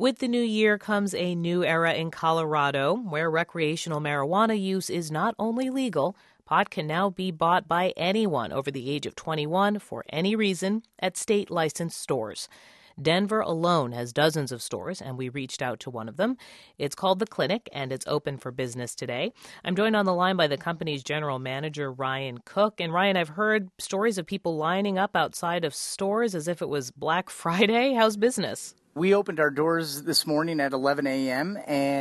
With the new year comes a new era in Colorado, where recreational marijuana use is not only legal, pot can now be bought by anyone over the age of 21 for any reason at state-licensed stores. Denver alone has dozens of stores, and we reached out to one of them. It's called The Clinic, and it's open for business today. I'm joined on the line by the company's general manager, Ryan Cook. And Ryan, I've heard stories of people lining up outside of stores as if it was Black Friday. How's business? We opened our doors this morning at 11 a.m.,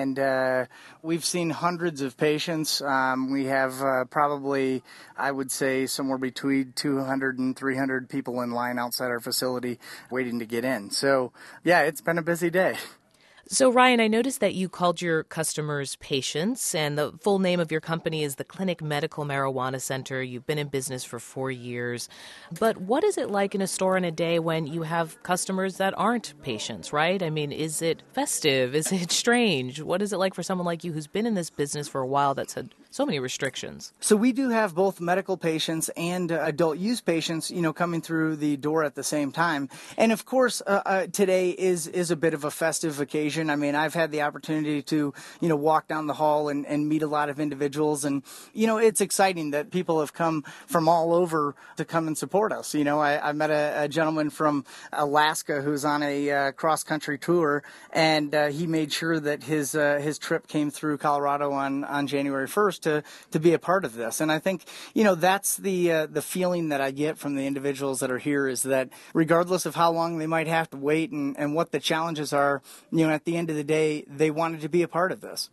and we've seen hundreds of patients. We have probably, I would say, somewhere between 200 and 300 people in line outside our facility waiting to get in. So, yeah, it's been a busy day. So, Ryan, I noticed that you called your customers patients, and the full name of your company is the Clinic Medical Marijuana Center. You've been in business for 4 years. But what is it like in a store in a day when you have customers that aren't patients, right? I mean, is it festive? Is it strange? What is it like for someone like you who's been in this business for a while that's had so many restrictions? So we do have both medical patients and adult use patients, coming through the door at the same time. And, of course, today is a bit of a festive occasion. I mean, I've had the opportunity to, walk down the hall and meet a lot of individuals. And, it's exciting that people have come from all over to come and support us. I met a gentleman from Alaska who's on a cross-country tour, and he made sure that his trip came through Colorado on January 1st to be a part of this. And I think, that's the feeling that I get from the individuals that are here is that regardless of how long they might have to wait and what the challenges are, at the end of the day, they wanted to be a part of this.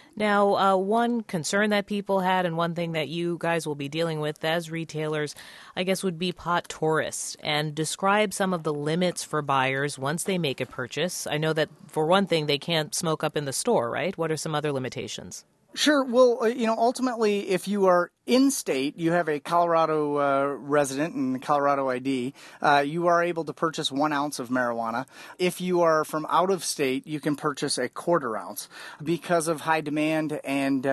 Now, one concern that people had and one thing that you guys will be dealing with as retailers, I guess, would be pot tourists, and describe some of the limits for buyers once they make a purchase. I know that, for one thing, they can't smoke up in the store, right? What are some other limitations? Sure. Well, ultimately, if you are in-state, you have a Colorado resident and Colorado ID, you are able to purchase 1 ounce of marijuana. If you are from out of state, you can purchase a 1/4 ounce. Because of high demand and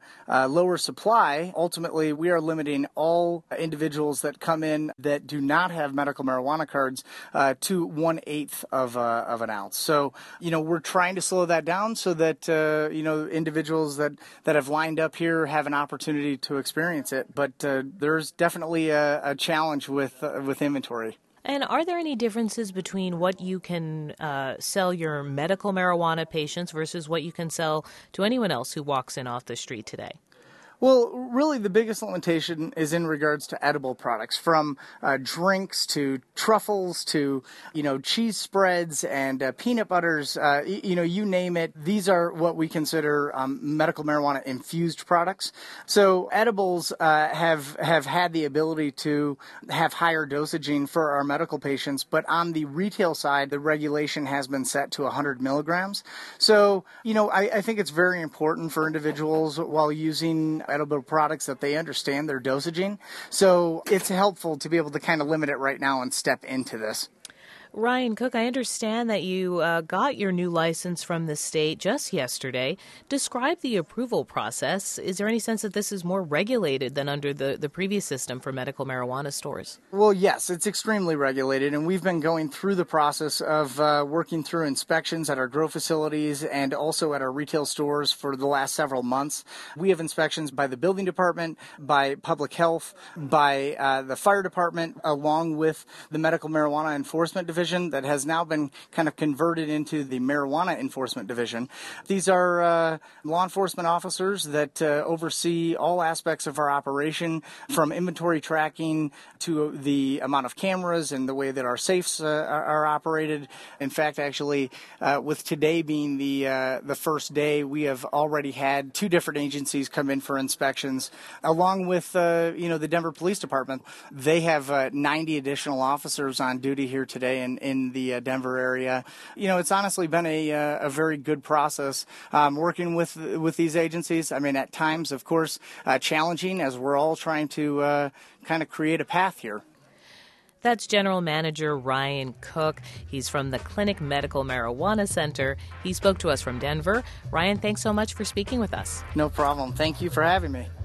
lower supply, ultimately, we are limiting all individuals that come in that do not have medical marijuana cards to 1/8 of an ounce. So, we're trying to slow that down so that, individuals that have lined up here have an opportunity to experience it, but there's definitely a challenge with inventory. And are there any differences between what you can sell your medical marijuana patients versus what you can sell to anyone else who walks in off the street today? Well, really the biggest limitation is in regards to edible products, from drinks to truffles to, cheese spreads and peanut butters, you name it. These are what we consider medical marijuana infused products. So edibles have had the ability to have higher dosaging for our medical patients, but on the retail side, the regulation has been set to 100 milligrams. So, I think it's very important for individuals while using edible products that they understand their dosaging. So it's helpful to be able to kind of limit it right now and step into this. Ryan Cook, I understand that you got your new license from the state just yesterday. Describe the approval process. Is there any sense that this is more regulated than under the previous system for medical marijuana stores? Well, yes, it's extremely regulated, and we've been going through the process of working through inspections at our grow facilities and also at our retail stores for the last several months. We have inspections by the building department, by public health, by the fire department, along with the medical marijuana enforcement division that has now been kind of converted into the marijuana enforcement division. These are law enforcement officers that oversee all aspects of our operation, from inventory tracking to the amount of cameras and the way that our safes are operated. In fact, actually, with today being the first day, we have already had 2 different agencies come in for inspections, along with the Denver Police Department. They have 90 additional officers on duty here today in the Denver area. It's honestly been a very good process working with these agencies. I mean, at times, of course, challenging as we're all trying to kind of create a path here. That's General Manager Ryan Cook. He's from the Clinic Medical Marijuana Center. He spoke to us from Denver. Ryan, thanks so much for speaking with us. No problem. Thank you for having me.